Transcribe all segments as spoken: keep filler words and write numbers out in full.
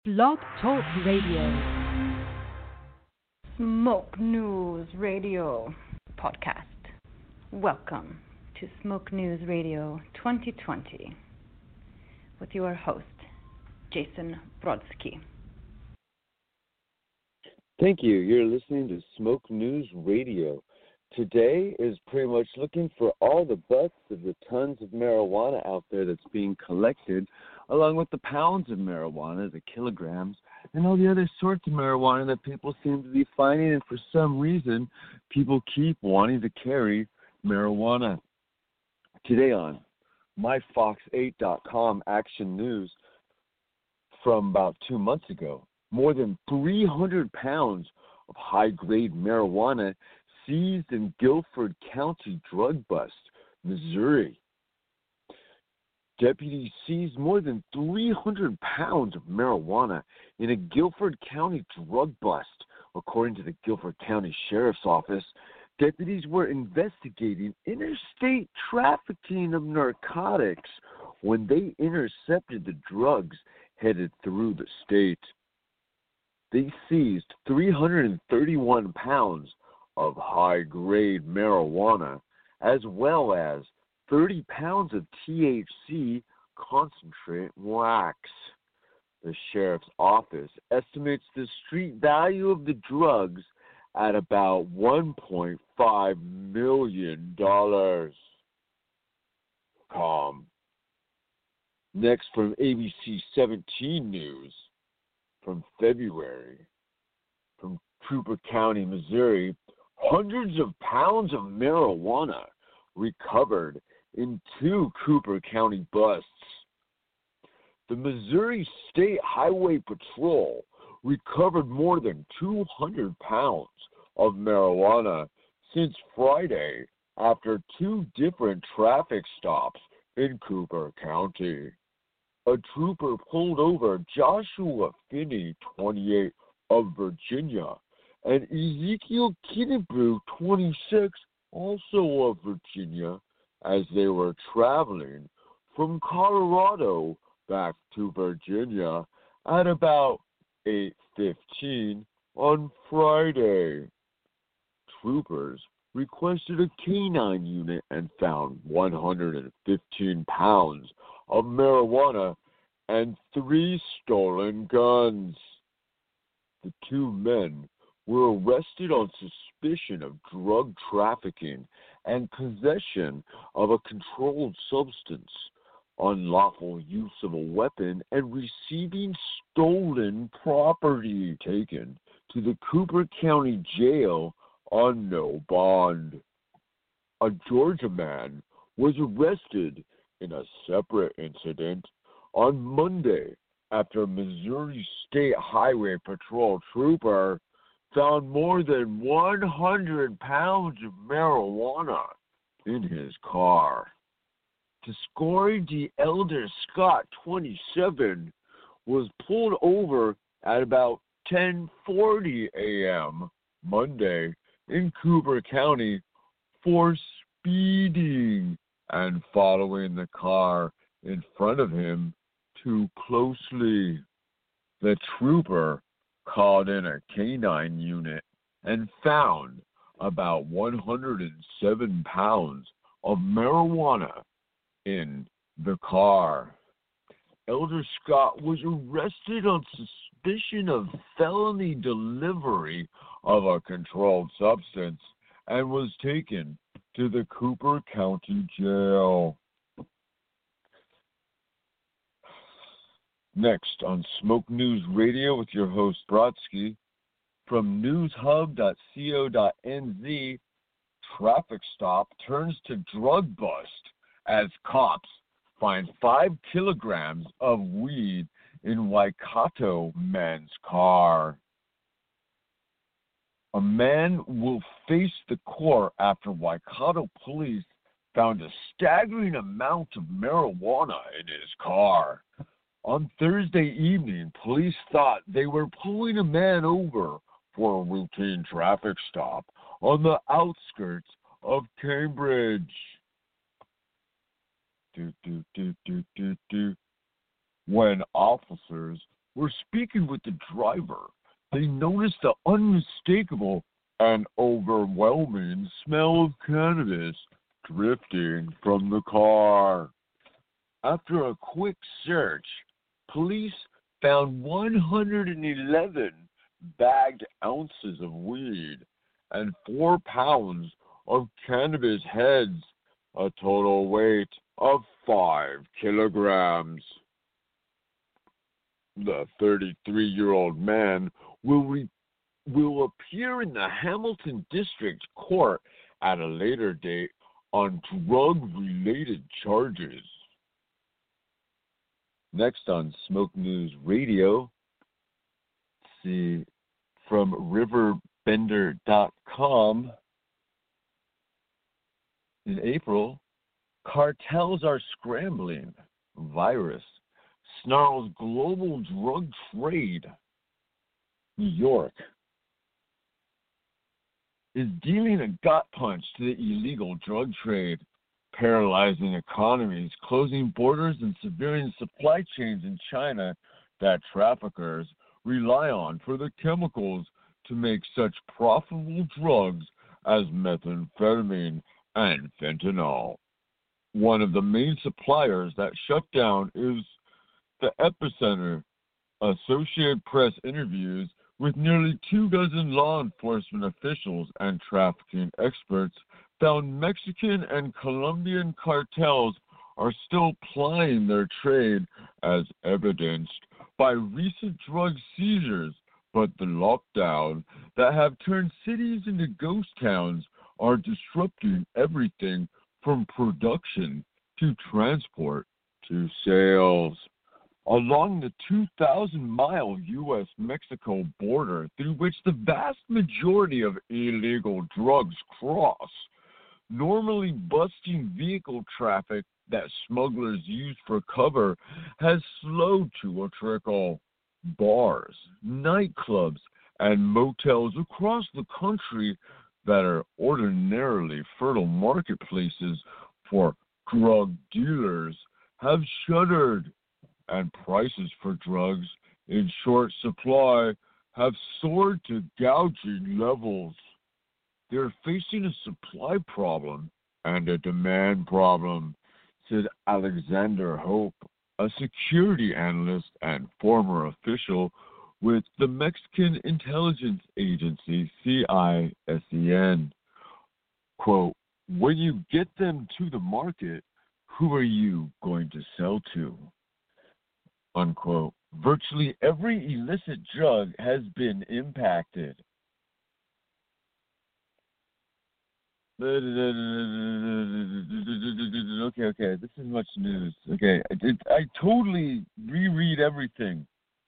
Blog Talk Radio. Smoke News Radio podcast. Welcome to Smoke News Radio twenty twenty with your host, Jason Brodsky. Thank you. You're listening to Smoke News Radio. Today is pretty much looking for all the butts of the tons of marijuana out there that's being collected, along with the pounds of marijuana, the kilograms, and all the other sorts of marijuana that people seem to be finding, and for some reason, people keep wanting to carry marijuana. Today on my fox eight dot com Action News from about two months ago, more than three hundred pounds of high-grade marijuana seized in Guilford County drug bust, Missouri. Deputies seized more than three hundred pounds of marijuana in a Guilford County drug bust. According to the Guilford County Sheriff's Office, deputies were investigating interstate trafficking of narcotics when they intercepted the drugs headed through the state. They seized three hundred thirty-one pounds of high-grade marijuana, as well as thirty pounds of T H C concentrate wax. The sheriff's office estimates the street value of the drugs at about one point five million dollars. Calm. Next, from A B C seventeen News from February, from Cooper County, Missouri, hundreds of pounds of marijuana recovered in two Cooper County busts. The Missouri State Highway Patrol recovered more than two hundred pounds of marijuana since Friday after two different traffic stops in Cooper County. A trooper pulled over Joshua Finney, twenty-eight, of Virginia, and Ezekiel Kinnebrew, twenty-six, also of Virginia, as they were traveling from Colorado back to Virginia at about eight fifteen on Friday. Troopers requested a canine unit and found one hundred fifteen pounds of marijuana and three stolen guns. The two men were arrested on suspicion of drug trafficking and possession of a controlled substance, unlawful use of a weapon, and receiving stolen property, taken to the Cooper County Jail on no bond. A Georgia man was arrested in a separate incident on Monday after a Missouri State Highway Patrol trooper found more than one hundred pounds of marijuana in his car. Tescory D. Elder Scott, twenty-seven, was pulled over at about ten forty a.m. Monday in Cooper County for speeding and following the car in front of him too closely. The trooper called in a canine unit and found about one hundred seven pounds of marijuana in the car. Elder Scott was arrested on suspicion of felony delivery of a controlled substance and was taken to the Cooper County Jail. Next on Smoke News Radio with your host Brodsky, from news hub dot co dot n z, traffic stop turns to drug bust as cops find five kilograms of weed in Waikato man's car. A man will face the court after Waikato police found a staggering amount of marijuana in his car. On Thursday evening, police thought they were pulling a man over for a routine traffic stop on the outskirts of Cambridge. Do, do, do, do, do, do. When officers were speaking with the driver, they noticed the unmistakable and overwhelming smell of cannabis drifting from the car. After a quick search, police found one hundred eleven bagged ounces of weed and four pounds of cannabis heads, a total weight of five kilograms. The thirty-three-year-old man will re- will appear in the Hamilton District Court at a later date on drug-related charges. Next on Smoke News Radio, see from riverbender dot com. In April, cartels are scrambling. Virus snarls global drug trade. New York is dealing a gut punch to the illegal drug trade, paralyzing economies, closing borders, and severing supply chains in China that traffickers rely on for the chemicals to make such profitable drugs as methamphetamine and fentanyl. One of the main suppliers that shut down is the Epicenter. Associated Press interviews with nearly two dozen law enforcement officials and trafficking experts found Mexican and Colombian cartels are still plying their trade, as evidenced by recent drug seizures, but the lockdown that have turned cities into ghost towns are disrupting everything from production to transport to sales. Along the two thousand mile U S Mexico border, through which the vast majority of illegal drugs cross, normally busting vehicle traffic that smugglers use for cover has slowed to a trickle. Bars, nightclubs, and motels across the country that are ordinarily fertile marketplaces for drug dealers have shuttered, and prices for drugs in short supply have soared to gouging levels. They're facing a supply problem and a demand problem, said Alexander Hope, a security analyst and former official with the Mexican intelligence agency C I S E N. Quote, when you get them to the market, who are you going to sell to? Unquote. Virtually every illicit drug has been impacted. Okay, okay, this is much news. Okay, I, did, I totally reread everything.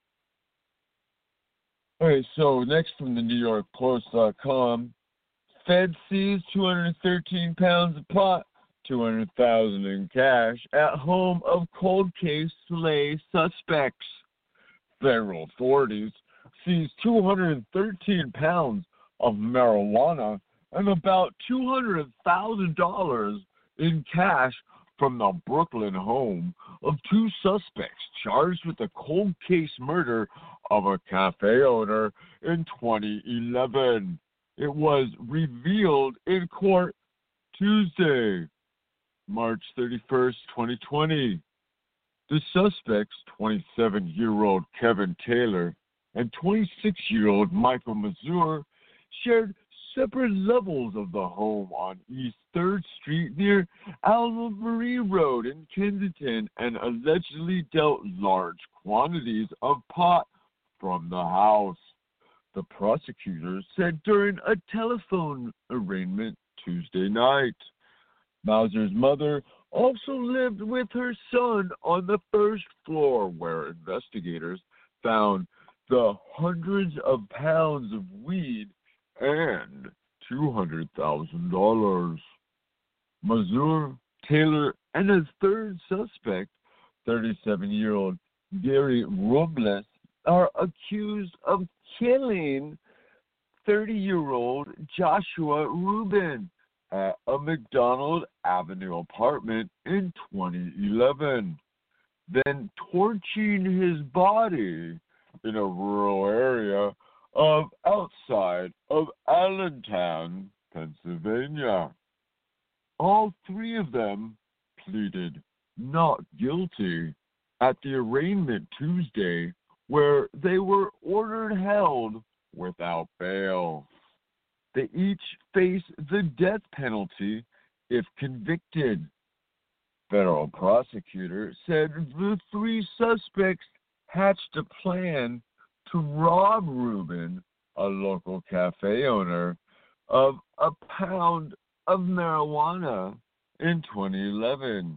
All right, so next from the New York Post dot com, Fed seized two hundred thirteen pounds of pot, two hundred thousand dollars in cash at home of cold case slay suspects. Federal authorities seized two hundred thirteen pounds of marijuana and about two hundred thousand dollars in cash from the Brooklyn home of two suspects charged with the cold case murder of a cafe owner in twenty eleven. It was revealed in court Tuesday, March thirty-first, twenty twenty. The suspects, twenty-seven-year-old Kevin Taylor and twenty-six-year-old Michael Mazur, shared separate levels of the home on East third Street near Alma Marie Road in Kensington and allegedly dealt large quantities of pot from the house. The prosecutors said during a telephone arraignment Tuesday night. Mauser's mother also lived with her son on the first floor, where investigators found the hundreds of pounds of weed and two hundred thousand dollars. Mazur, Taylor, and his third suspect, thirty-seven-year-old Gary Robles, are accused of killing thirty-year-old Joshua Rubin at a McDonald Avenue apartment in twenty eleven, then torching his body in a rural area of outside of Allentown, Pennsylvania. All three of them pleaded not guilty at the arraignment Tuesday, where they were ordered held without bail. They each face the death penalty if convicted. Federal prosecutor said the three suspects hatched a plan to rob Rubin, a local cafe owner, of a pound of marijuana in twenty eleven.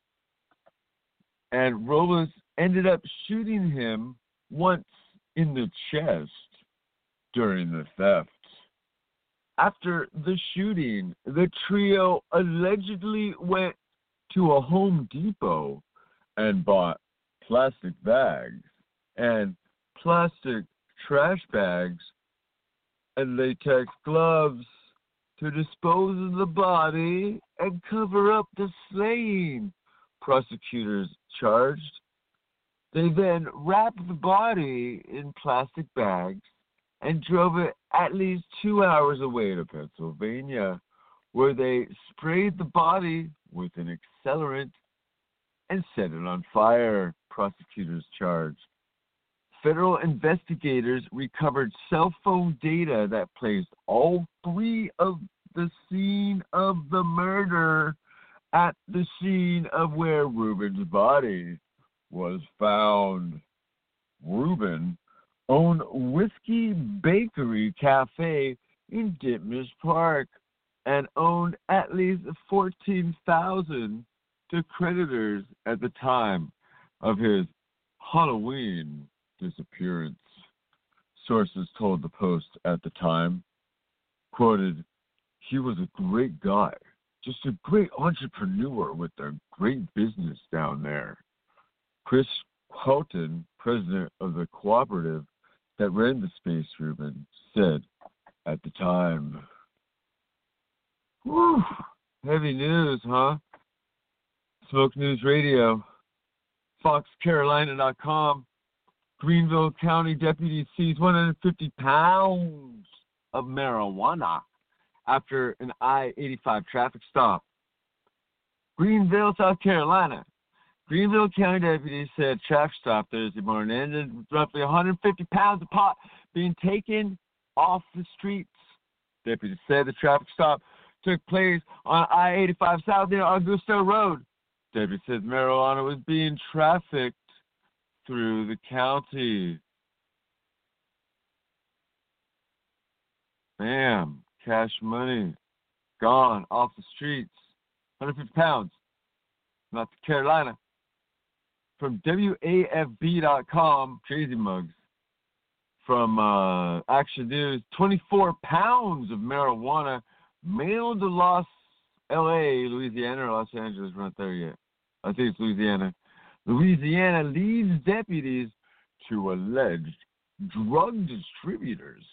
And Robles ended up shooting him once in the chest during the theft. After the shooting, the trio allegedly went to a Home Depot and bought plastic bags and plastic trash bags and latex gloves to dispose of the body and cover up the slaying, prosecutors charged. They then wrapped the body in plastic bags and drove it at least two hours away to Pennsylvania, where they sprayed the body with an accelerant and set it on fire, prosecutors charged. Federal investigators recovered cell phone data that placed all three of the scene of the murder at the scene of where Rubin's body was found. Rubin owned Whiskey Bakery Cafe in Ditmas Park and owned at least fourteen thousand to creditors at the time of his Halloween disappearance. Sources told the Post at the time, quoted, "He was a great guy, just a great entrepreneur with a great business down there." Chris Houghton, president of the cooperative that ran the Space Rubin, said at the time. Whew, heavy news, huh? Smoke News Radio, Fox Carolina dot com. Greenville County deputy seized one hundred fifty pounds of marijuana after an I eighty-five traffic stop. Greenville, South Carolina. Greenville County deputies said traffic stop Thursday morning ended with roughly one hundred fifty pounds of pot being taken off the streets. Deputies said the traffic stop took place on I eighty-five South near Augusto Road. Deputies said marijuana was being trafficked through the county. Bam, cash money gone off the streets. one hundred fifty pounds, North Carolina. From W A F B dot com, Crazy Mugs. From uh, Action News, twenty-four pounds of marijuana mailed to Los L A, Louisiana, or Los Angeles. We're not there yet. I think it's Louisiana. Louisiana leads deputies to alleged drug distributors.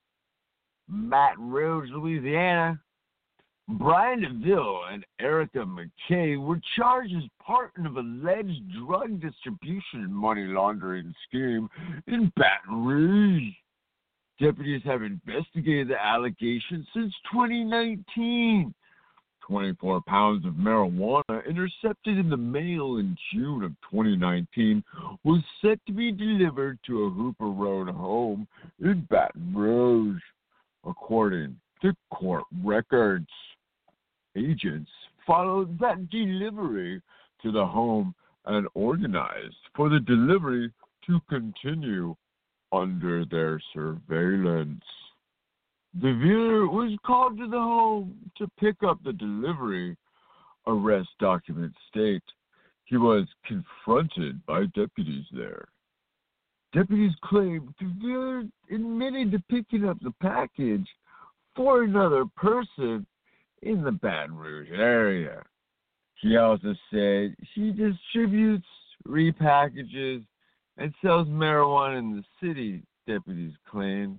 Baton Rouge, Louisiana. Brian DeVille and Erica McKay were charged as part of an alleged drug distribution and money laundering scheme in Baton Rouge. Deputies have investigated the allegations since twenty nineteen. twenty-four pounds of marijuana intercepted in the mail in June of twenty nineteen was set to be delivered to a Hooper Road home in Baton Rouge, according to court records. Agents followed that delivery to the home and organized for the delivery to continue under their surveillance. The dealer was called to the home to pick up the delivery. Arrest documents state he was confronted by deputies there. Deputies claimed the dealer admitted to picking up the package for another person in the Baton Rouge area. He also said he distributes, repackages, and sells marijuana in the city, deputies claim.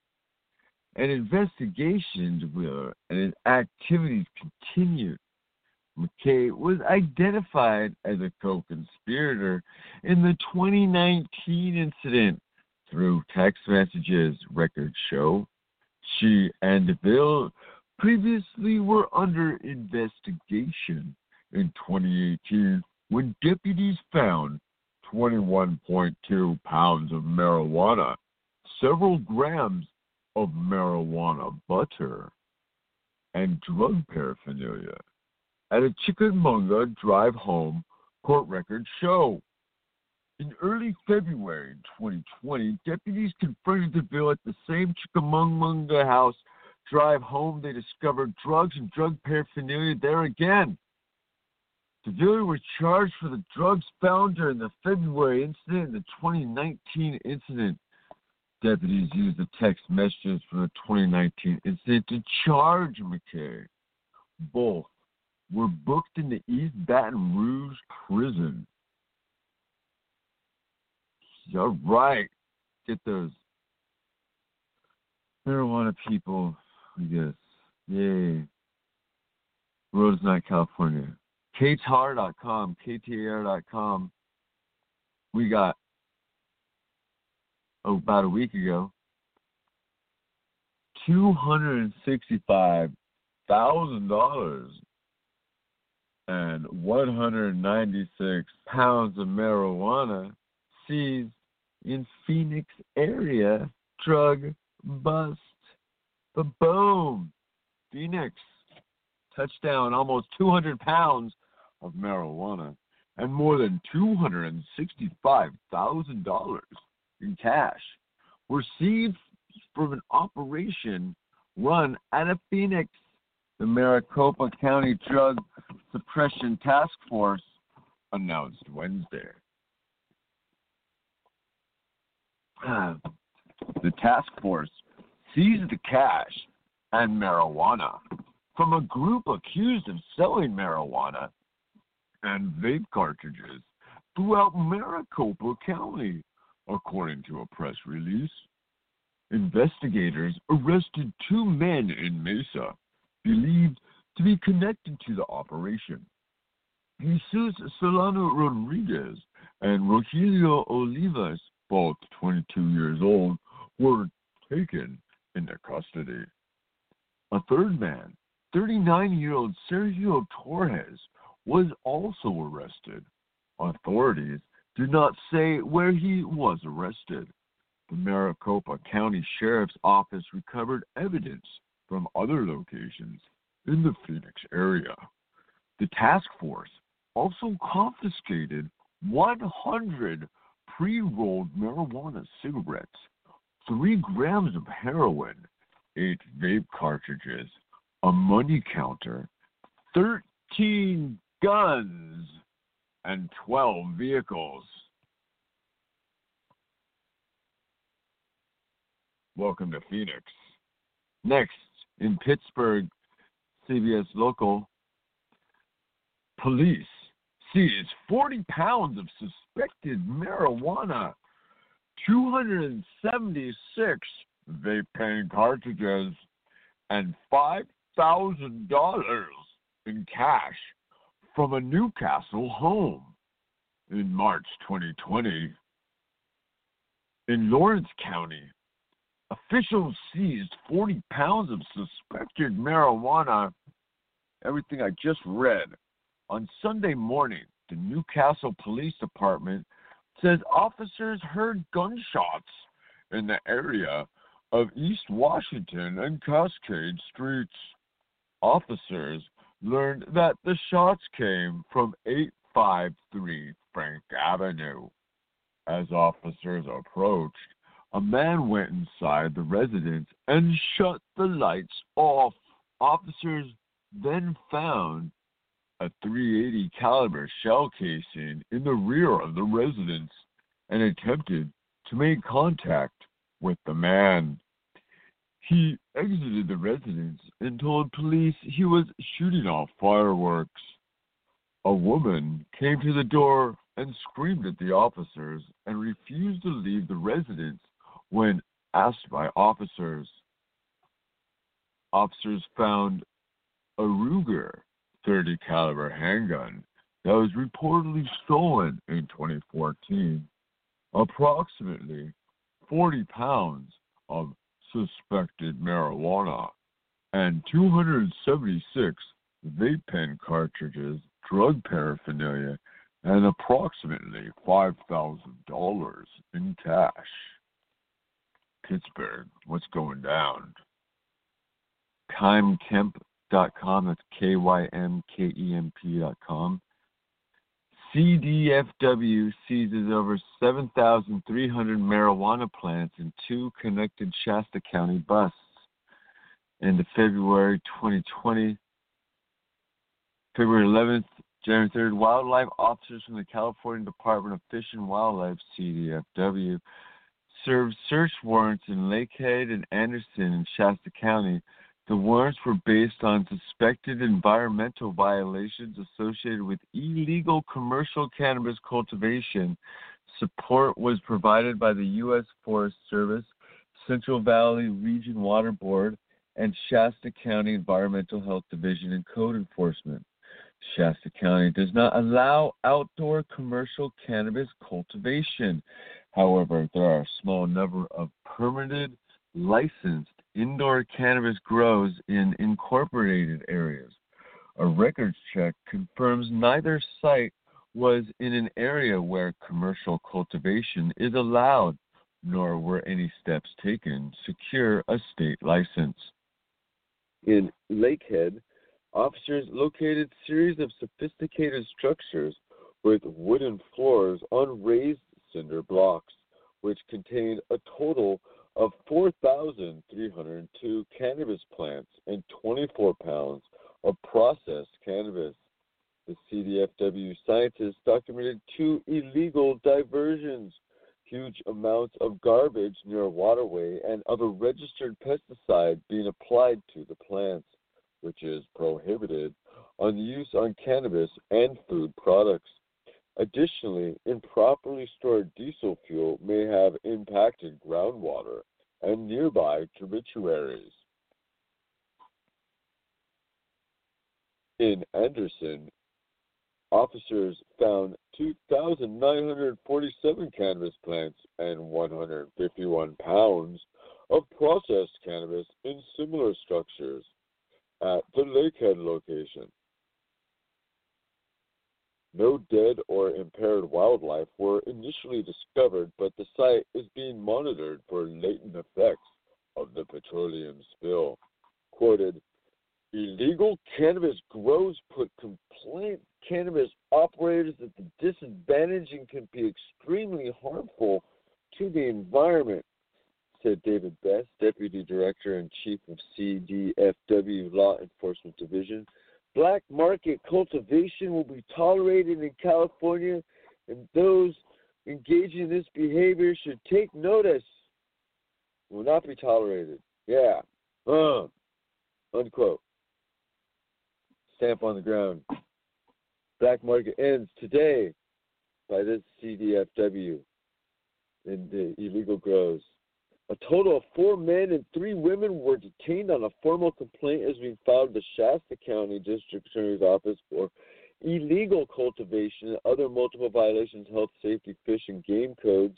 An investigation into Wheeler and his activities continued. McKay was identified as a co-conspirator in the twenty nineteen incident through text messages, records show. She and DeVille previously were under investigation in twenty eighteen when deputies found twenty-one point two pounds of marijuana, several grams of marijuana butter, and drug paraphernalia at a Chickamauga drive home, court records show. In early February twenty twenty, deputies confronted DeVille at the same Chickamauga house drive home. They discovered drugs and drug paraphernalia there again. DeVille was charged for the drugs found during the February incident and the twenty nineteen incident. Deputies used the text messages from the twenty nineteen incident to charge McKay. Both were booked in the East Baton Rouge prison. All right. Get those marijuana people, I guess. Yay. Rose Night, California. K T A R dot com, K T A R dot com. We got, oh, about a week ago, two hundred sixty-five thousand dollars and one hundred ninety-six pounds of marijuana seized in Phoenix area. Drug bust. But boom, Phoenix, touchdown, almost two hundred pounds of marijuana and more than two hundred sixty-five thousand dollars in cash were seized from an operation run out of Phoenix. The Maricopa County Drug Suppression Task Force announced Wednesday. Uh, the task force seized the cash and marijuana from a group accused of selling marijuana and vape cartridges throughout Maricopa County, according to a press release. Investigators arrested two men in Mesa, believed to be connected to the operation. Jesus Solano Rodriguez and Rogelio Olivas, both twenty-two years old, were taken into custody. A third man, thirty-nine-year-old Sergio Torres, was also arrested. Authorities do not say where he was arrested. The Maricopa County Sheriff's Office recovered evidence from other locations in the Phoenix area. The task force also confiscated one hundred pre-rolled marijuana cigarettes, three grams of heroin, eight vape cartridges, a money counter, thirteen guns, and twelve vehicles. Welcome to Phoenix. Next, in Pittsburgh, C B S Local, police seized forty pounds of suspected marijuana, two hundred seventy-six vape pen cartridges, and five thousand dollars in cash from a Newcastle home. In March twenty twenty, in Lawrence County, officials seized forty pounds of suspected marijuana, everything I just read. On Sunday morning, the Newcastle Police Department says officers heard gunshots in the area of East Washington and Cascade Streets. Officers learned that the shots came from eight fifty-three Frank Avenue. As officers approached, a man went inside the residence and shut the lights off. Officers then found a three eighty caliber shell casing in the rear of the residence and attempted to make contact with the man. He exited the residence and told police he was shooting off fireworks. A woman came to the door and screamed at the officers and refused to leave the residence when asked by officers. Officers found a Ruger thirty caliber handgun that was reportedly stolen in twenty fourteen. Approximately forty pounds of suspected marijuana and two hundred seventy-six vape pen cartridges, drug paraphernalia, and approximately five thousand dollars in cash. Pittsburgh, what's going down? Kymkemp dot com, that's K Y M K E M P dot com. C D F W seizes over seven thousand three hundred marijuana plants in two connected Shasta County busts. End of February twenty twenty. February eleventh, January third, wildlife officers from the California Department of Fish and Wildlife, C D F W, served search warrants in Lakehead and Anderson in Shasta County. The warrants were based on suspected environmental violations associated with illegal commercial cannabis cultivation. Support was provided by the U S Forest Service, Central Valley Region Water Board, and Shasta County Environmental Health Division and Code Enforcement. Shasta County does not allow outdoor commercial cannabis cultivation. However, there are a small number of permitted, licensed indoor cannabis grows in incorporated areas. A records check confirms neither site was in an area where commercial cultivation is allowed, nor were any steps taken to secure a state license. In Lakehead, officers located a series of sophisticated structures with wooden floors on raised cinder blocks, which contained a total of four thousand three hundred two cannabis plants and twenty-four pounds of processed cannabis. The C D F W scientists documented two illegal diversions, huge amounts of garbage near a waterway, and of a registered pesticide being applied to the plants, which is prohibited on use on cannabis and food products. Additionally, improperly stored diesel fuel may have impacted groundwater and nearby tributaries. In Anderson, officers found two thousand nine hundred forty-seven cannabis plants and one hundred fifty-one pounds of processed cannabis in similar structures at the Lakehead location. No dead or impaired wildlife were initially discovered, but the site is being monitored for latent effects of the petroleum spill. Quoted, illegal cannabis grows put complaint cannabis operators at the disadvantage and can be extremely harmful to the environment, said David Best, Deputy Director and Chief of C D F W Law Enforcement Division. Black market cultivation will be tolerated in California, and those engaging in this behavior should take notice. Will not be tolerated. Yeah. Uh, unquote. Stamp on the ground. Black market ends today by this C D F W in the illegal grows. A total of four men and three women were detained on a formal complaint as being filed with the Shasta County District Attorney's Office for illegal cultivation and other multiple violations of health, safety, fish, and game codes.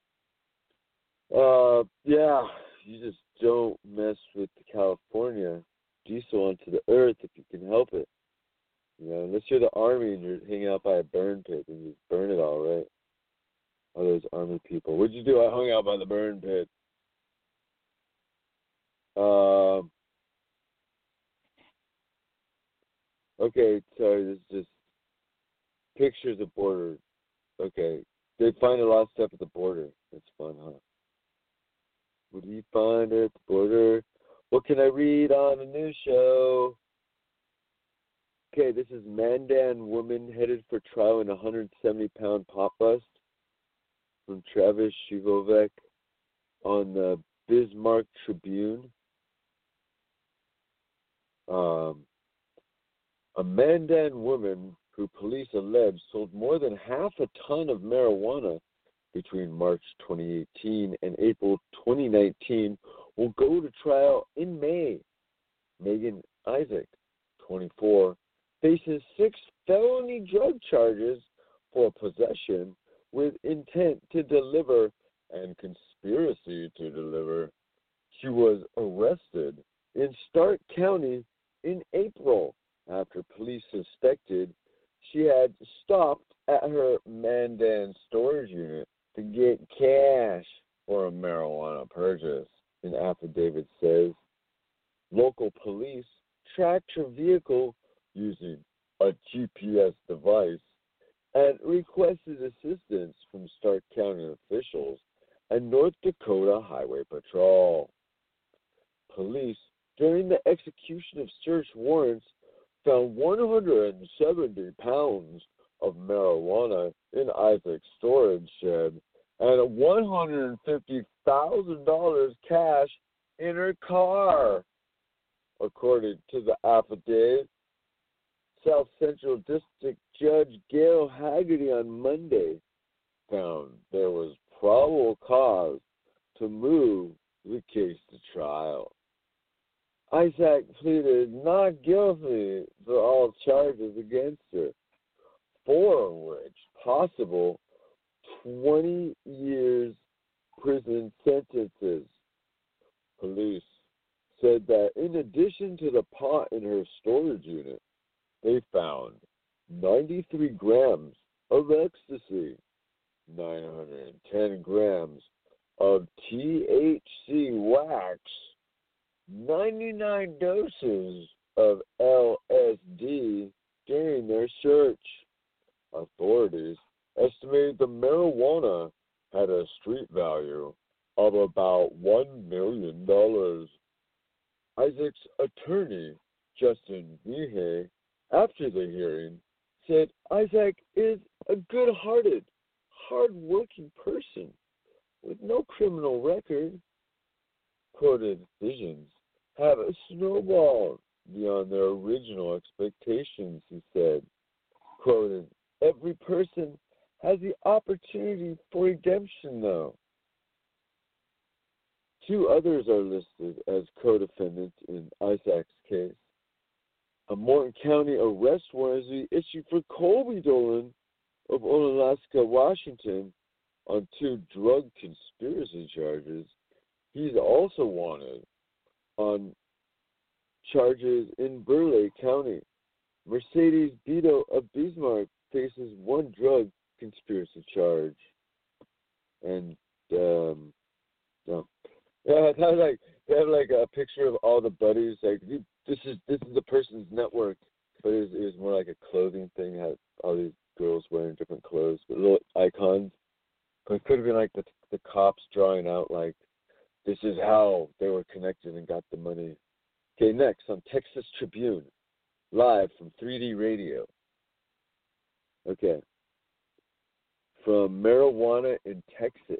Uh, yeah, you just don't mess with the California diesel onto the earth if you can help it. You know, unless you're the Army and you're hanging out by a burn pit and you burn it all, right? All those Army people. What'd you do? I hung out by the burn pit. Um, okay, sorry, this is just pictures of border. Okay, they find a lost step at the border. That's fun, huh? What do you find at the border? What can I read on the news show? Okay, this is Mandan woman headed for trial in a one hundred seventy pound pop bust from Travis Shivovek on the Bismarck Tribune. Um, a Mandan woman who police allege sold more than half a ton of marijuana between March twenty eighteen and April twenty nineteen will go to trial in May. Megan Isaac, twenty-four, faces six felony drug charges for possession with intent to deliver and conspiracy to deliver. She was arrested in Stark County in April after police suspected she had stopped at her Mandan storage unit to get cash for a marijuana purchase. An affidavit says local police tracked her vehicle using a G P S device and requested assistance from Stark County officials and North Dakota Highway Patrol. Police, during the execution of search warrants, found one hundred seventy pounds of marijuana in Isaac's storage shed and one hundred fifty thousand dollars cash in her car. According to the affidavit, South Central District Judge Gail Haggerty on Monday found there was probable cause to move the case to trial. Isaac pleaded not guilty to all charges against her, four of which possible twenty years prison sentences. Police said that in addition to the pot in her storage unit, they found ninety-three grams of ecstasy, nine hundred ten grams of T H C wax, ninety-nine doses of L S D during their search. Authorities estimated the marijuana had a street value of about one million dollars. Isaac's attorney, Justin Vihey, after the hearing, said Isaac is a good-hearted, hard-working person with no criminal record. Quoted, visions have snowballed beyond their original expectations, he said. Quoted, every person has the opportunity for redemption, though. Two others are listed as co-defendants in Isaac's case. A Morton County arrest warrant is issued for Colby Dolan of Onalaska, Washington, on two drug conspiracy charges. He's also wanted on charges in Burleigh County. Mercedes Beto of Bismarck faces one drug conspiracy charge. And, um, no. Yeah, that was like, they have like a picture of all the buddies. Like, this is this is the person's network. But it was, it was more like a clothing thing. It had all these girls wearing different clothes, but little icons. But it could have been like the the cops drawing out like, this is how they were connected and got the money. Okay, next on Texas Tribune, live from three D Radio. Okay. From marijuana in Texas.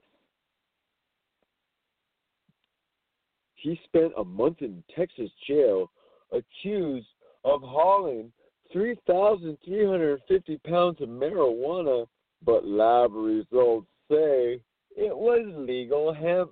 He spent a month in Texas jail accused of hauling three thousand three hundred fifty pounds of marijuana, but lab results say it was legal hemp.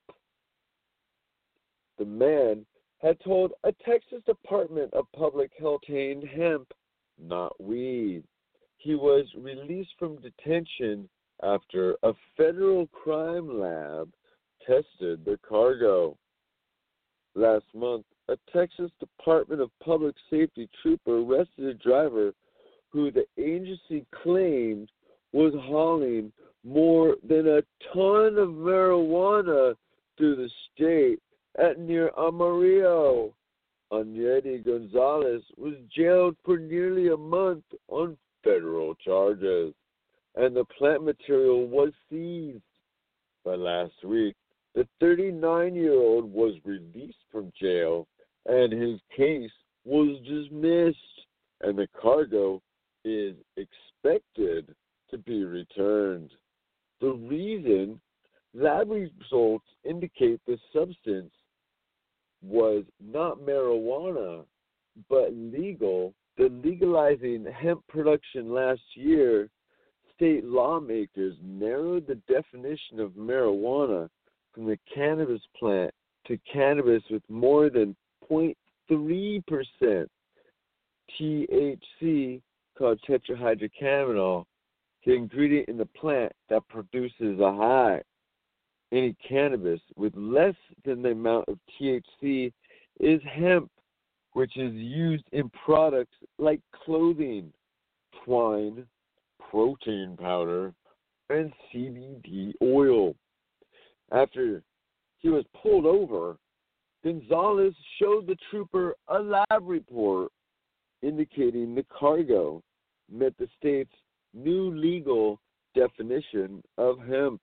The man had told a Texas Department of Public Health obtained hemp, not weed. He was released from detention after a federal crime lab tested the cargo. Last month, a Texas Department of Public Safety trooper arrested a driver who the agency claimed was hauling more than a ton of marijuana through the state at near Amarillo. Añetti Gonzalez was jailed for nearly a month on federal charges, and the plant material was seized. But last week, the thirty-nine-year-old was released from jail, and his case was dismissed, and the cargo is expected to be returned. The reason lab results indicate the substance was not marijuana, but legal. The legalizing hemp production last year, state lawmakers narrowed the definition of marijuana from the cannabis plant to cannabis with more than zero point three percent T H C, called tetrahydrocannabinol, the ingredient in the plant that produces a high. any cannabis with less than the amount of T H C is hemp, which is used in products like clothing, twine, protein powder, and C B D oil. After he was pulled over, Gonzalez showed the trooper a lab report indicating the cargo met the state's new legal definition of hemp.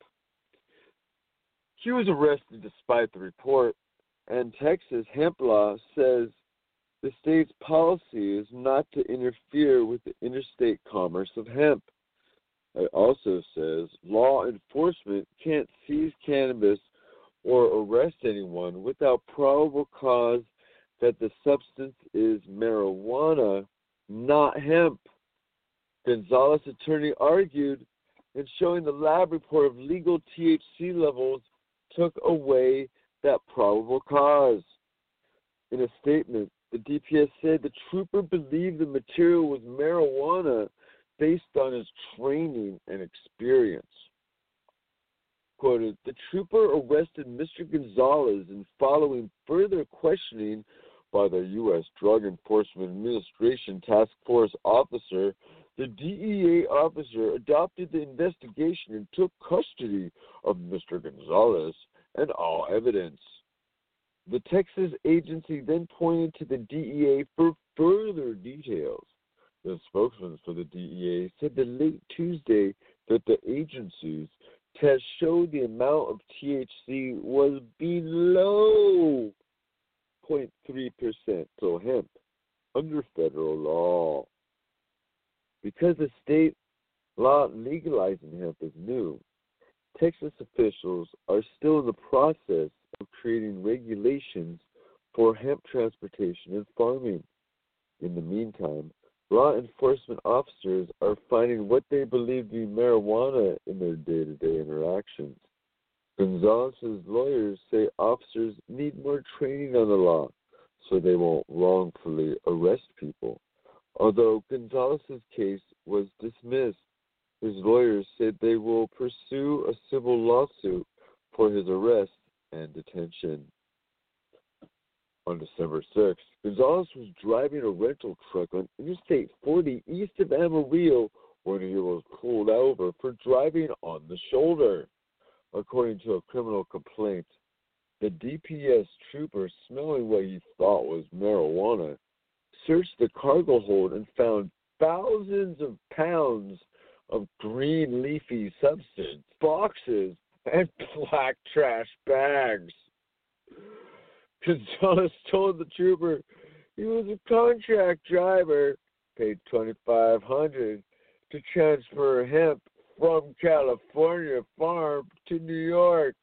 He was arrested despite the report, and Texas hemp law says the state's policy is not to interfere with the interstate commerce of hemp. It also says law enforcement can't seize cannabis or arrest anyone without probable cause that the substance is marijuana, not hemp. Gonzalez's attorney argued in showing the lab report of legal T H C levels took away that probable cause. In a statement, the D P S said the trooper believed the material was marijuana based on his training and experience. Quoted, the trooper arrested Mister Gonzalez and following further questioning by the U S Drug Enforcement Administration Task Force officer, the D E A officer adopted the investigation and took custody of Mister Gonzalez and all evidence. The Texas agency then pointed to the D E A for further details. The spokesman for the D E A said that late Tuesday that the agency's test showed the amount of T H C was below zero point three percent for hemp under federal law. Because the state law legalizing hemp is new, Texas officials are still in the process of creating regulations for hemp transportation and farming. In the meantime, law enforcement officers are finding what they believe to be marijuana in their day-to-day interactions. Gonzalez's lawyers say officers need more training on the law so they won't wrongfully arrest people. Although Gonzalez's case was dismissed, his lawyers said they will pursue a civil lawsuit for his arrest and detention. On December sixth, Gonzalez was driving a rental truck on Interstate forty east of Amarillo when he was pulled over for driving on the shoulder. According to a criminal complaint, the D P S trooper, smelling what he thought was marijuana, searched the cargo hold and found thousands of pounds of green leafy substance, boxes, and black trash bags. Gonzalez told the trooper he was a contract driver, paid twenty-five hundred dollars to transfer hemp from California farm to New York.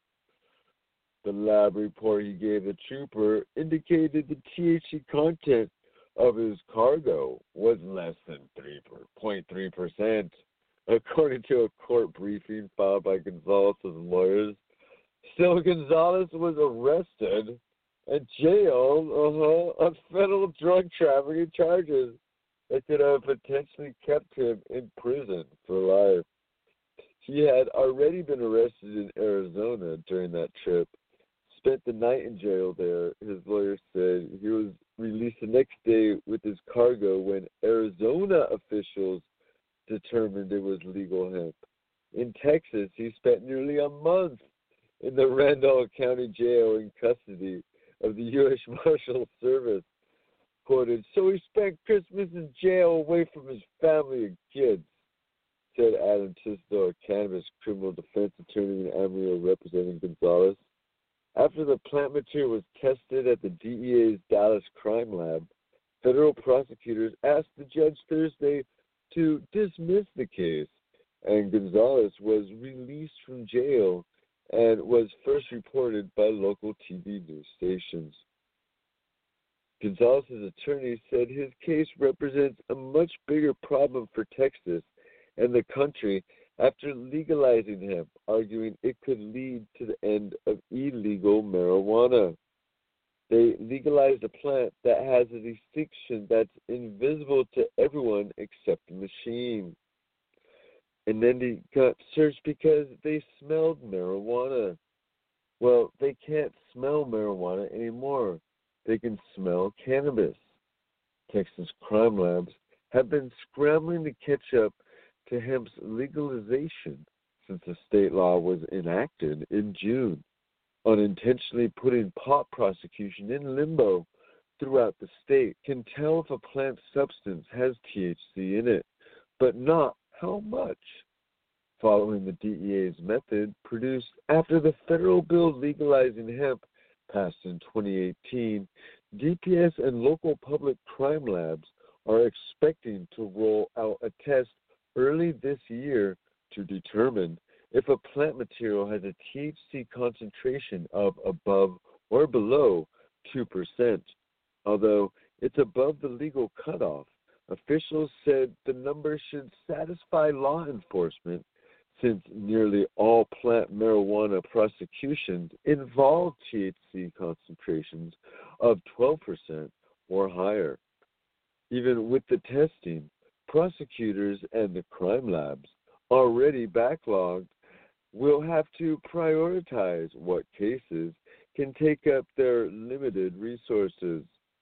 The lab report he gave the trooper indicated the T H C content of his cargo was less than three point three percent, according to a court briefing filed by Gonzalez's lawyers. Still, Gonzalez was arrested and jailed uh-huh, on federal drug trafficking charges that could have potentially kept him in prison for life. He had already been arrested in Arizona during that trip, spent the night in jail there. His lawyer said he was released the next day with his cargo when Arizona officials determined it was legal hemp. In Texas, he spent nearly a month in the Randolph County Jail in custody of the U S Marshal Service. Quoted, so he spent Christmas in jail away from his family and kids, said Adam Tisdale, a cannabis criminal defense attorney in Amarillo representing Gonzalez. After the plant material was tested at the D E A's Dallas Crime Lab, federal prosecutors asked the judge Thursday to dismiss the case, and Gonzalez was released from jail and was first reported by local T V news stations. Gonzalez's attorney said his case represents a much bigger problem for Texas and the country after legalizing hemp, arguing it could lead to the end of illegal marijuana. They legalized a plant that has a distinction that's invisible to everyone except the machine. And then they got searched because they smelled marijuana. Well, they can't smell marijuana anymore. They can smell cannabis. Texas crime labs have been scrambling to catch up to hemp's legalization since the state law was enacted in June, unintentionally putting pot prosecution in limbo throughout the state. Can tell if a plant substance has T H C in it, but not how much. Following the D E A's method produced after the federal bill legalizing hemp passed in twenty eighteen, D P S and local public crime labs are expecting to roll out a test early this year to determine if a plant material has a T H C concentration of above or below two percent. Although it's above the legal cutoff, officials said the number should satisfy law enforcement since nearly all plant marijuana prosecutions involve T H C concentrations of twelve percent or higher. Even with the testing, prosecutors and the crime labs, already backlogged, will have to prioritize what cases can take up their limited resources.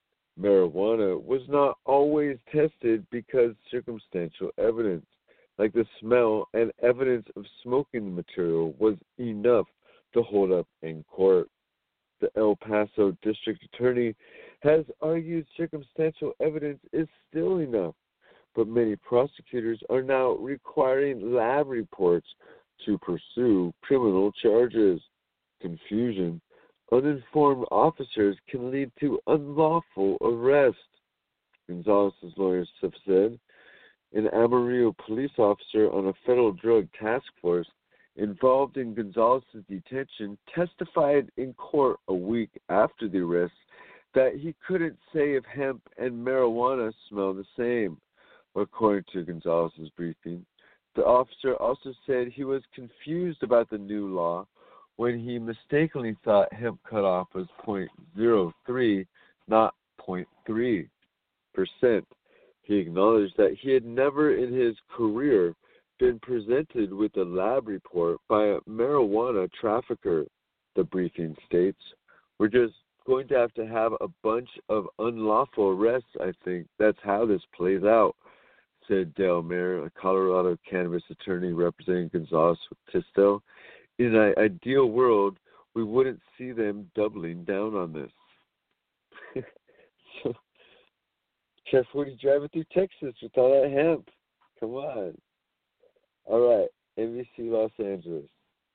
Marijuana was not always tested because circumstantial evidence, like the smell and evidence of smoking the material, was enough to hold up in court. The El Paso district attorney has argued circumstantial evidence is still enough, but many prosecutors are now requiring lab reports to pursue criminal charges. Confusion, uninformed officers can lead to unlawful arrest, Gonzalez's lawyers have said. An Amarillo police officer on a federal drug task force involved in Gonzalez's detention testified in court a week after the arrest that he couldn't say if hemp and marijuana smell the same. According to Gonzalez's briefing, the officer also said he was confused about the new law when he mistakenly thought hemp cutoff was zero point zero three, not zero point three percent. He acknowledged that he had never in his career been presented with a lab report by a marijuana trafficker, the briefing states. We're just going to have to have a bunch of unlawful arrests, I think. That's how this plays out, said Dale Mayer, a Colorado cannabis attorney representing Gonzalez with Tistel. In an ideal world, we wouldn't see them doubling down on this. So, careful when you're driving through Texas with all that hemp. Come on. All right, N B C Los Angeles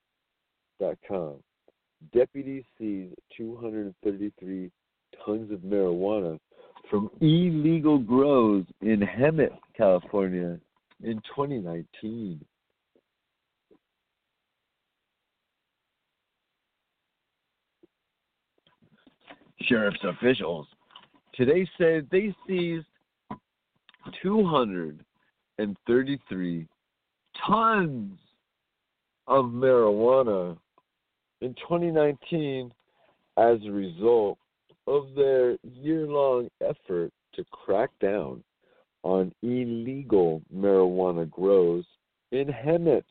dot com. Deputies seize two hundred thirty-three tons of marijuana from illegal grows in Hemet, California in twenty nineteen. Sheriff's officials today said they seized two hundred thirty-three tons of marijuana in twenty nineteen as a result of their year-long effort to crack down on illegal marijuana grows in Hemet.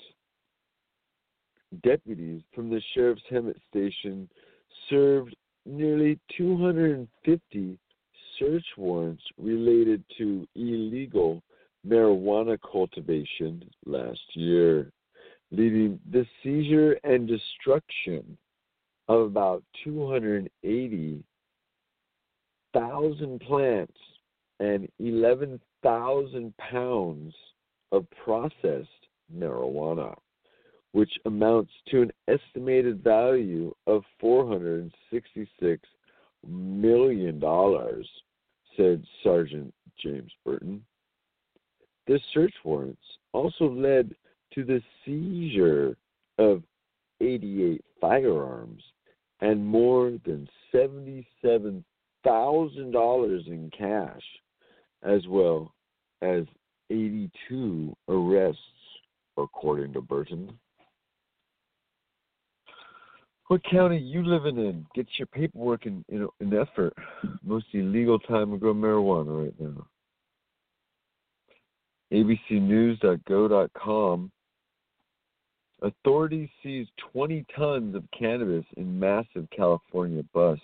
Deputies from the Sheriff's Hemet Station served nearly two hundred fifty search warrants related to illegal marijuana cultivation last year, leading the seizure and destruction of about two hundred eighty thousand plants and eleven thousand pounds of processed marijuana, which amounts to an estimated value of four hundred sixty-six million dollars, said Sergeant James Burton. The search warrants also led to the seizure of eighty-eight firearms and more than seventy-seven thousand dollars in cash, as well as eighty-two arrests, according to Burton. What county you living in? Get your paperwork in, in, in effort. Most illegal time to grow marijuana right now. A B C news dot go dot com. Authorities seized twenty tons of cannabis in massive California bust.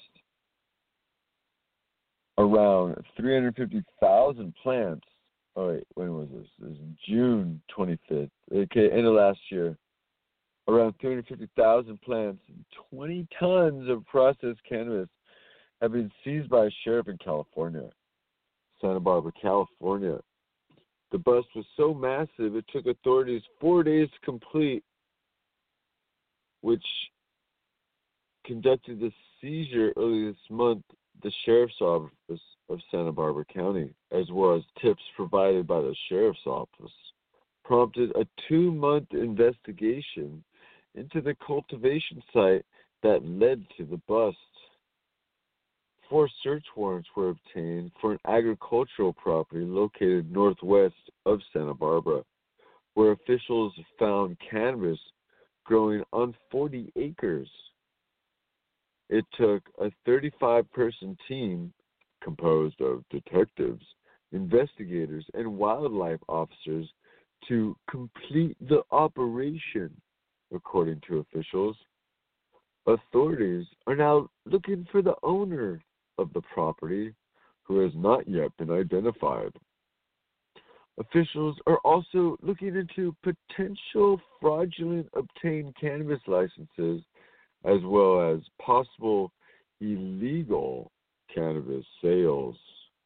Around three hundred fifty thousand plants. Oh, wait, when was this? This is June twenty-fifth. Okay, end of last year. Around three hundred fifty thousand plants and twenty tons of processed cannabis have been seized by a sheriff in California, Santa Barbara, California. The bust was so massive it took authorities four days to complete, which conducted the seizure early this month. The Sheriff's Office of Santa Barbara County, as well as tips provided by the Sheriff's Office, prompted a two-month investigation into the cultivation site that led to the bust. Four search warrants were obtained for an agricultural property located northwest of Santa Barbara, where officials found cannabis growing on forty acres. It took a thirty-five person team composed of detectives, investigators, and wildlife officers to complete the operation, according to officials. Authorities are now looking for the owner of the property, who has not yet been identified. Officials are also looking into potential fraudulent obtained cannabis licenses, as well as possible illegal cannabis sales.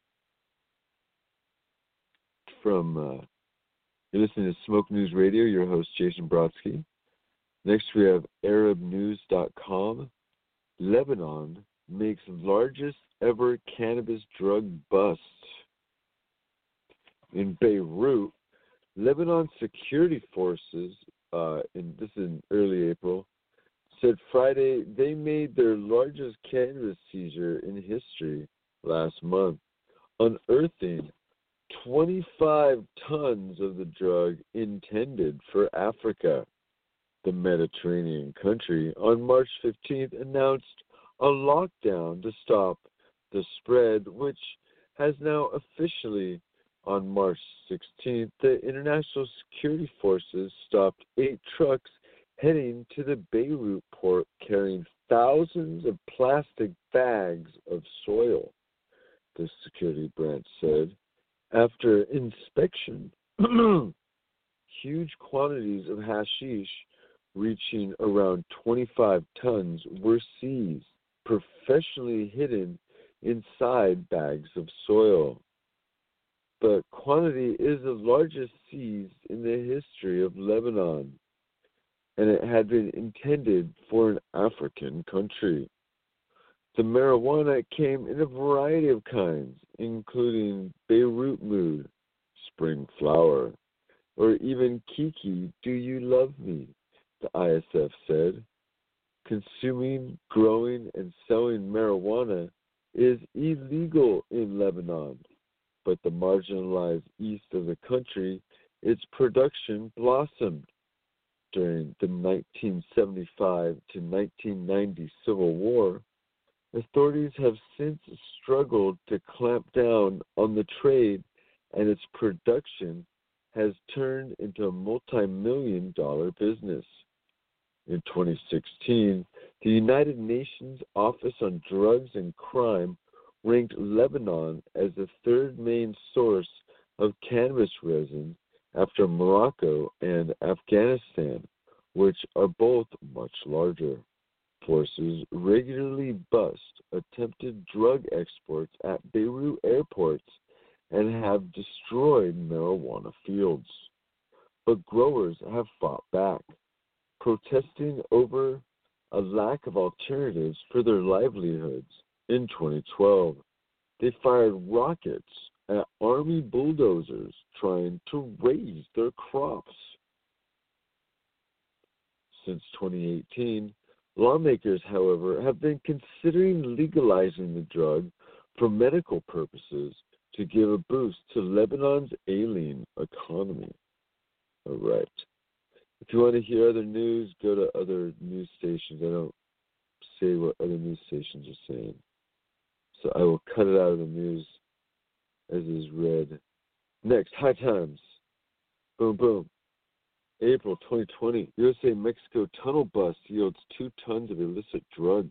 From uh, you're listening to Smoke News Radio, your host Jason Brodsky. Next we have Arab News dot com. Lebanon makes largest ever cannabis drug bust. In Beirut, Lebanon security forces, uh, in this is in early April, said Friday they made their largest cannabis seizure in history last month, unearthing twenty-five tons of the drug intended for Africa. The Mediterranean country on March fifteenth announced a lockdown to stop the spread, which has now officially, on March sixteenth, the international security forces stopped eight trucks heading to the Beirut port carrying thousands of plastic bags of soil, the security branch said. After inspection, huge quantities of hashish reaching around twenty-five tons were seized, professionally hidden inside bags of soil. The quantity is the largest seized in the history of Lebanon, and it had been intended for an African country. The marijuana came in a variety of kinds, including Beirut Mood, Spring Flower, or even Kiki, Do You Love Me, the I S F said. Consuming, growing, and selling marijuana is illegal in Lebanon, but the marginalized east of the country, its production blossomed. During the nineteen seventy-five to nineteen ninety Civil War, authorities have since struggled to clamp down on the trade, and its production has turned into a multi-million dollar business. In twenty sixteen, the United Nations Office on Drugs and Crime ranked Lebanon as the third main source of cannabis resin after Morocco and Afghanistan, which are both much larger. Forces regularly bust attempted drug exports at Beirut airports and have destroyed marijuana fields. But growers have fought back, protesting over a lack of alternatives for their livelihoods. In twenty twelve, they fired rockets at army bulldozers trying to raise their crops. Since twenty eighteen, lawmakers, however, have been considering legalizing the drug for medical purposes to give a boost to Lebanon's ailing economy. All right. If you want to hear other news, go to other news stations. I don't say what other news stations are saying. So I will cut it out of the news as is read. Next, High Times. Boom, boom. April twenty twenty, U S A-Mexico tunnel bust yields two tons of illicit drugs.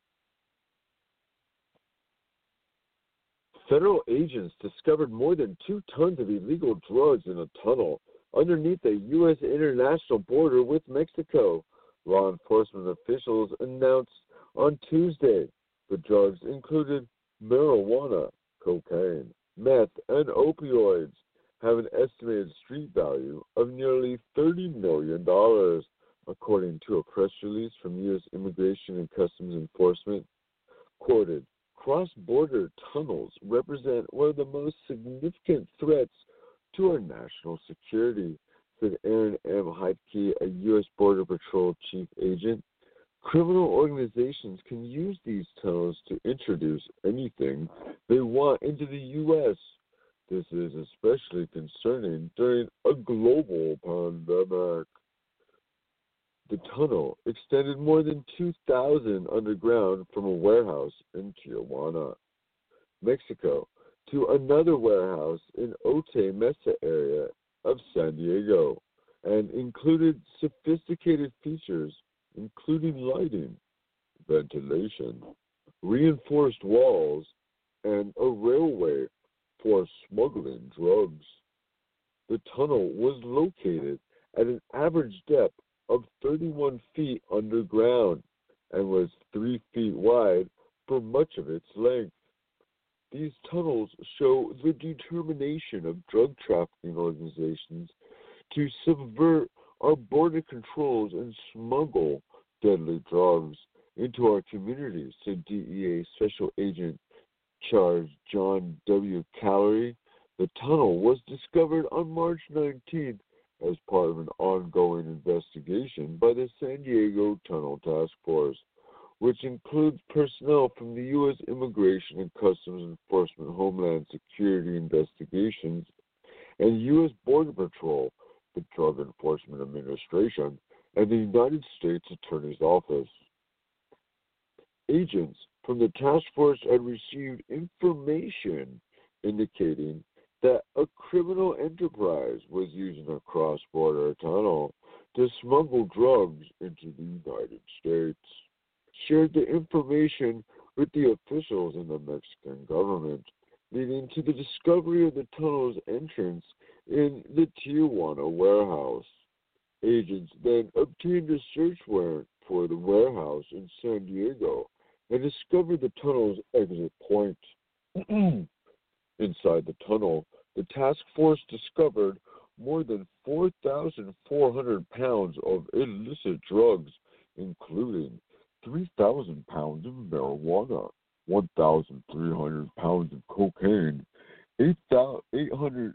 Federal agents discovered more than two tons of illegal drugs in a tunnel underneath the U S international border with Mexico. Law enforcement officials announced on Tuesday the drugs included marijuana, cocaine, meth, and opioids, have an estimated street value of nearly thirty million dollars, according to a press release from U S Immigration and Customs Enforcement. Quoted, cross-border tunnels represent one of the most significant threats to our national security, said Aaron M. Heidke, a U S Border Patrol chief agent. Criminal organizations can use these tunnels to introduce anything they want into the U S This is especially concerning during a global pandemic. The tunnel extended more than two thousand underground from a warehouse in Tijuana, Mexico, to another warehouse in Otay Mesa area of San Diego, and included sophisticated features including lighting, ventilation, reinforced walls, and a railway for smuggling drugs. The tunnel was located at an average depth of thirty-one feet underground and was three feet wide for much of its length. These tunnels show the determination of drug trafficking organizations to subvert our border controls and smuggle deadly drugs into our communities, said D E A Special Agent Charge John W. Callery. The tunnel was discovered on March nineteenth as part of an ongoing investigation by the San Diego Tunnel Task Force, which includes personnel from the U S Immigration and Customs Enforcement Homeland Security Investigations and U S Border Patrol, the Drug Enforcement Administration, and the United States Attorney's Office. Agents from the task force had received information indicating that a criminal enterprise was using a cross-border tunnel to smuggle drugs into the United States. Shared the information with the officials in the Mexican government, leading to the discovery of the tunnel's entrance in the Tijuana warehouse. Agents then obtained a search warrant for the warehouse in San Diego and discovered the tunnel's exit point. Inside the tunnel, the task force discovered more than four thousand four hundred pounds of illicit drugs, including three thousand pounds of marijuana, one thousand three hundred pounds of cocaine, eight hundred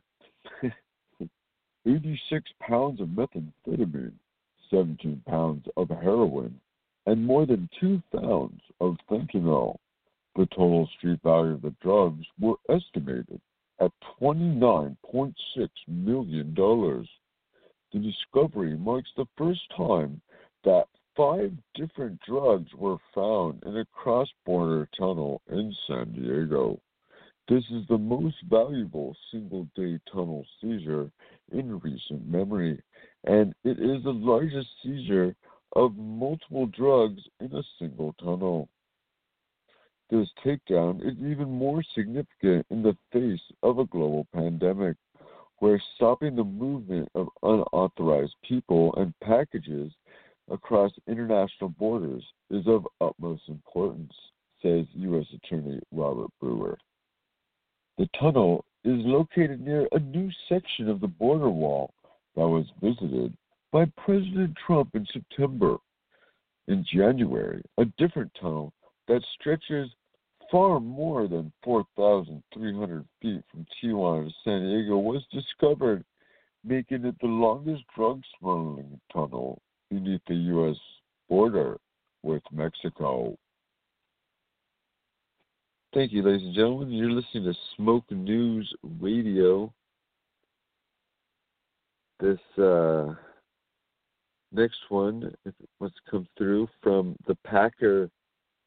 eighty-six pounds of methamphetamine, seventeen pounds of heroin, and more than two pounds of fentanyl. The total street value of the drugs were estimated at twenty-nine point six million dollars. The discovery marks the first time that five different drugs were found in a cross-border tunnel in San Diego. This is the most valuable single-day tunnel seizure in recent memory, and it is the largest seizure of multiple drugs in a single tunnel. This takedown is even more significant in the face of a global pandemic, where stopping the movement of unauthorized people and packages across international borders is of utmost importance, says U S Attorney Robert Brewer. The tunnel is located near a new section of the border wall that was visited by President Trump in September. In January, a different tunnel that stretches far more than four thousand three hundred feet from Tijuana to San Diego was discovered, making it the longest drug smuggling tunnel beneath the U S border with Mexico. Thank you, ladies and gentlemen. You're listening to Smoke News Radio. This uh, next one must come through from the Packer.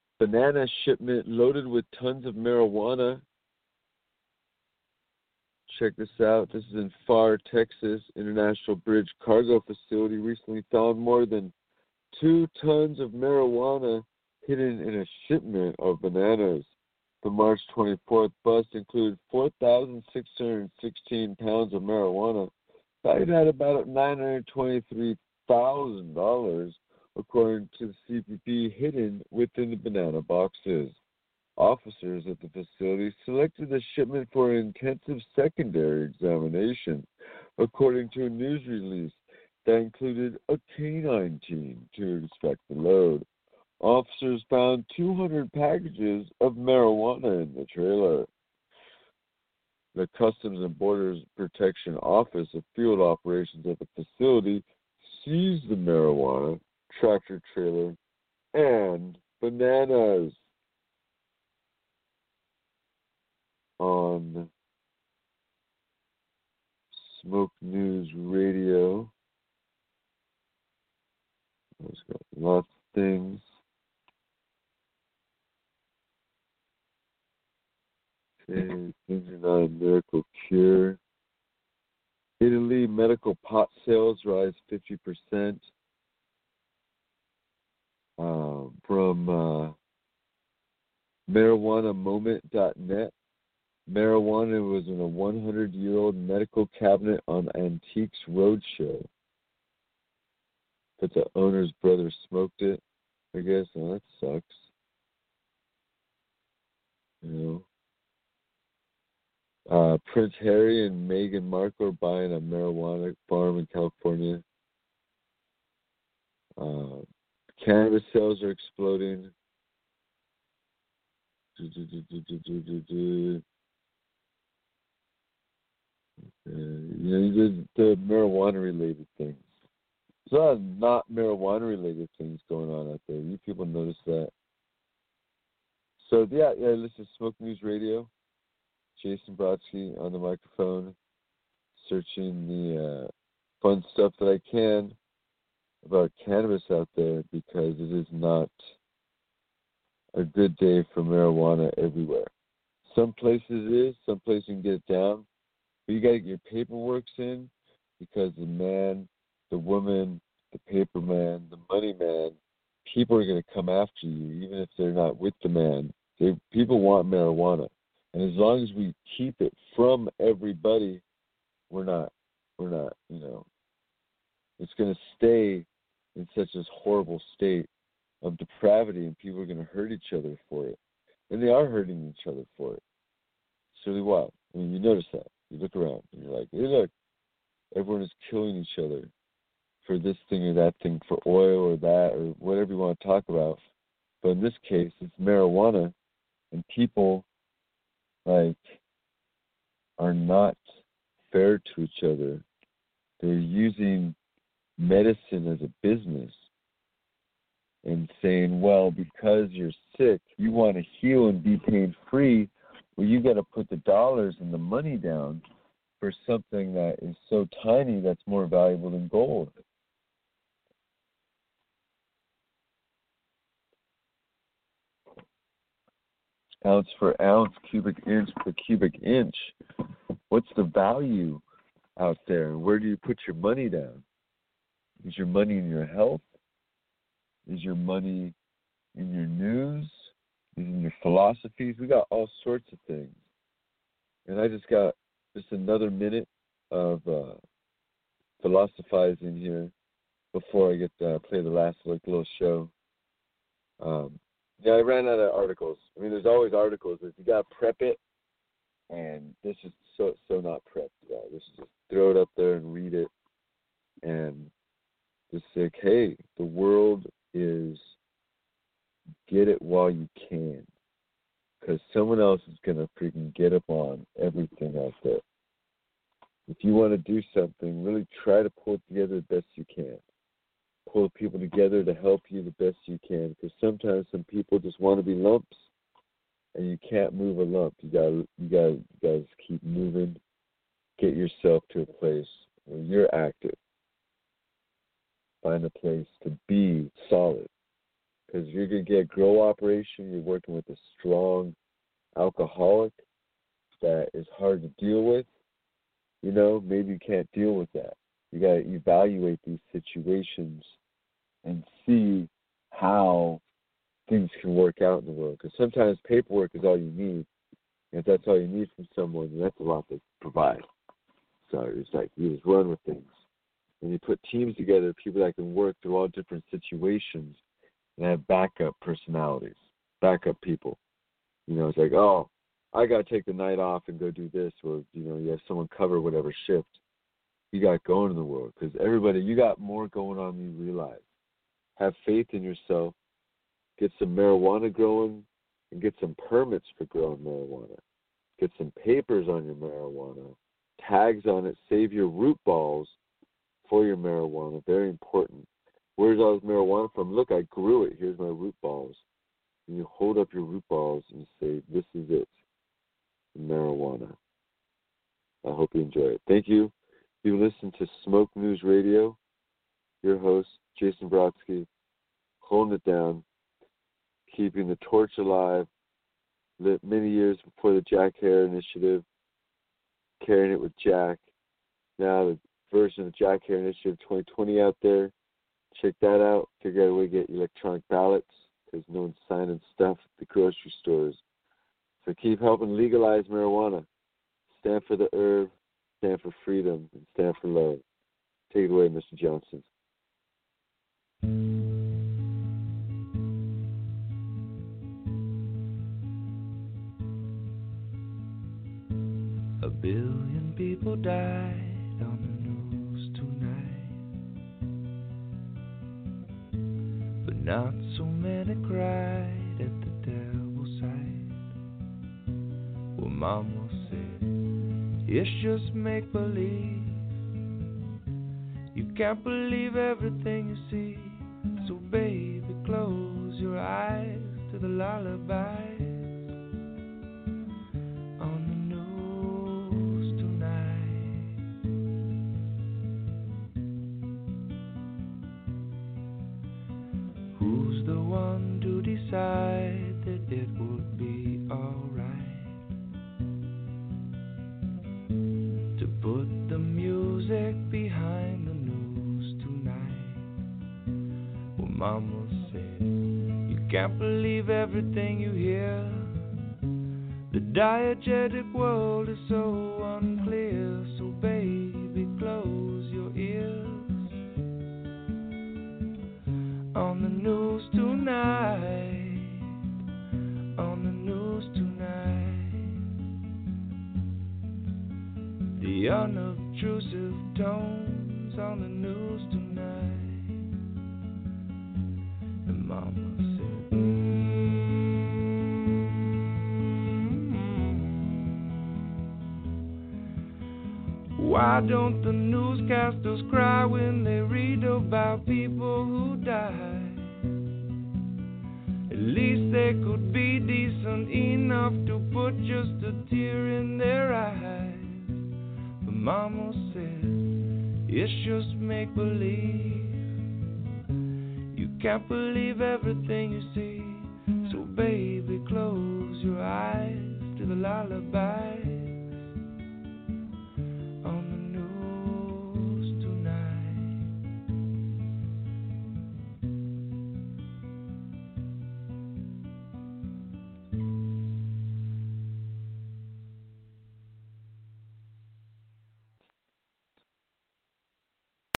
Banana shipment loaded with tons of marijuana. check this out. This is in Pharr, Texas. International Bridge Cargo Facility recently found more than two tons of marijuana hidden in a shipment of bananas. The March twenty-fourth bust included four thousand six hundred sixteen pounds of marijuana, valued at about nine hundred twenty-three thousand dollars, according to the C B P, hidden within the banana boxes. Officers at the facility selected the shipment for an intensive secondary examination, according to a news release that included a canine team to inspect the load. Officers found two hundred packages of marijuana in the trailer. The Customs and Borders Protection Office of Field Operations at the facility seized the marijuana, tractor trailer, and bananas. On Smoke News Radio. It's got lots of things. Okay, things are not a miracle cure. Italy, medical pot sales rise fifty percent. Uh, from uh, marijuana moment dot net. Marijuana was in a one hundred year old medical cabinet on Antiques Roadshow. But the owner's brother smoked it, I guess. Oh, that sucks. You know. Uh, Prince Harry and Meghan Markle are buying a marijuana farm in California. Uh, cannabis sales are exploding. Do, do, do, do, do, do, do, do. Uh, you know, the, the marijuana-related things. There's a lot of not marijuana-related things going on out there. You people notice that. So, yeah, yeah, listen to Smoke News Radio. Jason Brodsky on the microphone, searching the uh, fun stuff that I can about cannabis out there, because it is not a good day for marijuana everywhere. Some places it is, some places you can get it down, but you got to get your paperwork in, because the man, the woman, the paper man, the money man, people are going to come after you, even if they're not with the man. They, people want marijuana. And as long as we keep it from everybody, we're not, we're not, you know, it's going to stay in such a horrible state of depravity, and people are going to hurt each other for it. And they are hurting each other for it. It's really wild. I mean, you notice that. You look around, and you're like, hey, look, everyone is killing each other for this thing or that thing, for oil or that, or whatever you want to talk about. But in this case, it's marijuana, and people like are not fair to each other. They're using medicine as a business and saying, well, because you're sick, you want to heal and be pain free, well, you got to put the dollars and the money down for something that is so tiny that's more valuable than gold. Ounce for ounce, cubic inch per cubic inch. What's the value out there? Where do you put your money down? Is your money in your health? Is your money in your news? Is it in your philosophies? We got all sorts of things. And I just got just another minute of uh, philosophizing here before I get to play the last like little show. Um, yeah, I ran out of articles. I mean, there's always articles. If you got to prep it, and this is so so not prepped. Yeah, this is just throw it up there and read it, and just say, hey, the world is get it while you can, because someone else is gonna freaking get up on everything out there. If you want to do something, really try to pull it together the best you can. Pull people together to help you the best you can, because sometimes some people just want to be lumps, and you can't move a lump. You got you got you guys keep moving. Get yourself to a place where you're active. Find a place to be solid, because you're gonna get a grow operation. You're working with a strong alcoholic that is hard to deal with. you know, maybe you can't deal with that. You got to evaluate these situations and see how things can work out in the world. Because sometimes paperwork is all you need. And if that's all you need from someone, then that's a lot to provide. So it's like you just run with things. And you put teams together, people that can work through all different situations and have backup personalities, backup people. You know, it's like, oh, I got to take the night off and go do this. Or, you know, you have someone cover whatever shift you got going in the world. Because everybody, you got more going on than you realize. Have faith in yourself. Get some marijuana growing and get some permits for growing marijuana. Get some papers on your marijuana, tags on it, save your root balls for your marijuana. Very important. Where's all this marijuana from? Look, I grew it. Here's my root balls. And you hold up your root balls and say, this is it, marijuana. I hope you enjoy it. Thank you. You listen to Smoke News Radio. Your host, Jason Brodsky, holding it down, keeping the torch alive, lit many years before the Jack Hare Initiative, carrying it with Jack. Now the version of Jack Hare Initiative twenty twenty out there. Check that out. Figure out a way to get electronic ballots because no one's signing stuff at the grocery stores. So keep helping legalize marijuana. Stand for the herb, stand for freedom, and stand for love. Take it away, Mister Johnson. A billion people died on the news tonight, but not so many cried at the devil's side. Well, Mama said, it's just make-believe. You can't believe everything you see, so baby, close your eyes to the lullaby. Decide that it would be alright to put the music behind the news tonight. Well, Mama said, you can't believe everything you hear. The diegetic world is so unclear, so baby, close your ears. On the news tonight. The unobtrusive tones on the news tonight. And Mama said, mm-hmm. Why don't the newscasters cry when they read about people who die? At least they could be decent enough to put just a tear in their eye. Mama said, it's just make-believe. You can't believe everything you see, so baby, close your eyes to the lullaby.